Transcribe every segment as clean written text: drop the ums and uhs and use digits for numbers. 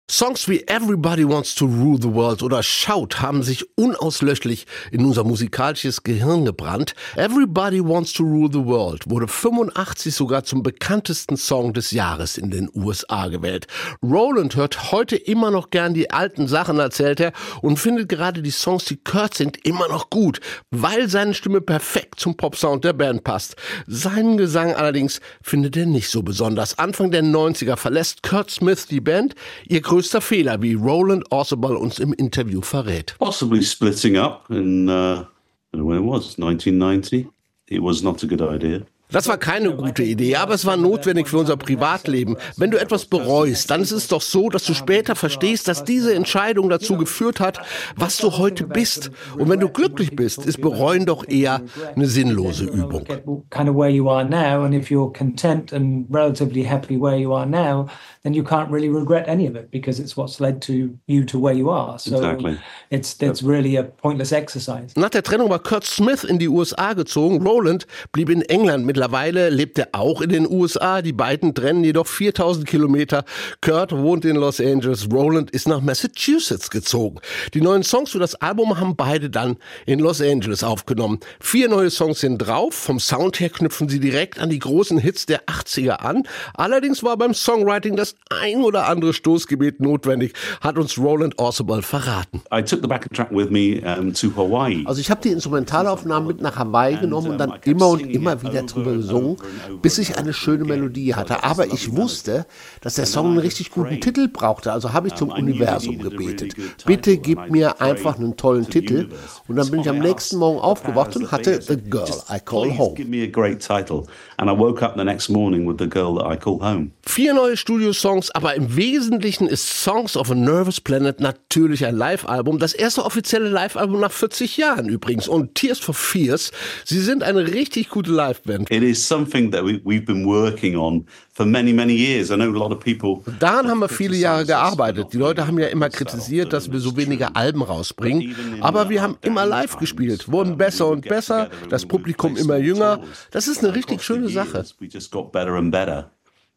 Songs wie Everybody Wants to Rule the World oder Shout haben sich unauslöschlich in unser musikalisches Gehirn gebrannt. Everybody Wants to Rule the World wurde 85 sogar zum bekanntesten Song des Jahres in den USA gewählt. Roland hört heute immer noch gern die alten Sachen, erzählt er, und findet gerade die Songs, die Kurt singt, immer noch gut, weil seine Stimme perfekt zum Popsound der Band passt. Seinen Gesang allerdings findet er nicht so besonders. Anfang der 90er verlässt Kurt Smith die Band. Ihr größter Fehler, wie Roland Orzabal uns im Interview verrät. Possibly splitting up in, I don't know when it was, 1990. It was not a good idea. Das war keine gute Idee, aber es war notwendig für unser Privatleben. Wenn du etwas bereust, dann ist es doch so, dass du später verstehst, dass diese Entscheidung dazu geführt hat, was du heute bist. Und wenn du glücklich bist, ist Bereuen doch eher eine sinnlose Übung. Kind of where you are now, and if you're content and relatively happy where you are now, then you can't really regret any of it because it's what's led to you to where you are. So exactly. It's really a pointless exercise. Nach der Trennung war Kurt Smith in die USA gezogen. Roland blieb in England. Mittlerweile lebt er auch in den USA. Die beiden trennen jedoch 4000 Kilometer. Kurt wohnt in Los Angeles. Roland ist nach Massachusetts gezogen. Die neuen Songs für das Album haben beide dann in Los Angeles aufgenommen. 4 neue Songs sind drauf. Vom Sound her knüpfen sie direkt an die großen Hits der 80er an. Allerdings war beim Songwriting das ein oder andere Stoßgebet notwendig, hat uns Roland Orzabal verraten. I took the backing track with me to Hawaii. Also ich habe die Instrumentalaufnahmen mit nach Hawaii genommen und dann immer und immer wieder drüber gesungen, bis ich eine schöne Melodie hatte. Aber ich wusste, dass der Song einen richtig guten Titel brauchte, also habe ich zum Universum gebetet. Bitte gib mir einfach einen tollen Titel. Und dann bin ich am nächsten Morgen aufgewacht und hatte The Girl I Call Home. Give me a great title. And I woke up the next morning with The Girl That I Call Home. 4 neue Studiosongs, aber im Wesentlichen ist Songs of a Nervous Planet natürlich ein Live-Album. Das erste offizielle Live-Album nach 40 Jahren übrigens. Und Tears for Fears, sie sind eine richtig gute Live-Band. It is something that we've been working on for many, many years. I know a lot of people. Daran haben wir viele Jahre gearbeitet. Die Leute haben ja immer kritisiert, dass wir so wenige Alben rausbringen. Aber wir haben immer live gespielt, wurden besser und besser, das Publikum immer jünger. Das ist eine richtig schöne Sache. We just got better and better.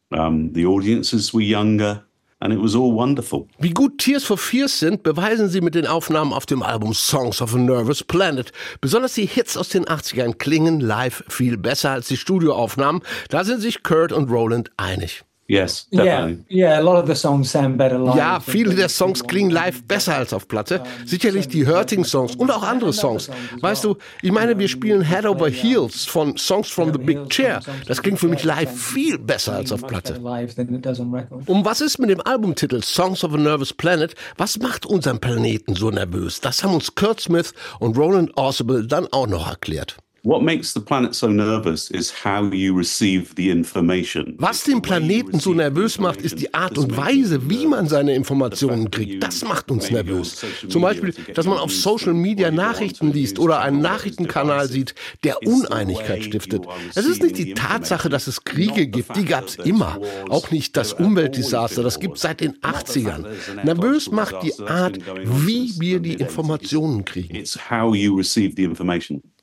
The audiences were younger. And it was all wonderful. Wie gut Tears for Fears sind, beweisen sie mit den Aufnahmen auf dem Album Songs of a Nervous Planet. Besonders die Hits aus den 80ern klingen live viel besser als die Studioaufnahmen. Da sind sich Kurt und Roland einig. Yes, definitely. Yeah, a lot of the songs sound better live. Ja, viele der Songs klingen live besser als auf Platte. Sicherlich die Hurting-Songs und auch andere Songs. Weißt du, ich meine, wir spielen Head Over Heels von Songs from the Big Chair. Das klingt für mich live viel besser als auf Platte. Um was ist mit dem Albumtitel Songs of a Nervous Planet? Was macht unseren Planeten so nervös? Das haben uns Kurt Smith und Roland Orzabal dann auch noch erklärt. What makes the planet so nervous is how you receive the information. Was den Planeten so nervös macht, ist die Art und Weise, wie man seine Informationen kriegt. Das macht uns nervös. Zum Beispiel, dass man auf Social Media Nachrichten liest oder einen Nachrichtenkanal sieht, der Uneinigkeit stiftet. Es ist nicht die Tatsache, dass es Kriege gibt, die gab es immer. Auch nicht das Umweltdesaster, das gibt es seit den 80ern. Nervös macht die Art, wie wir die Informationen kriegen. It's how you receive the information.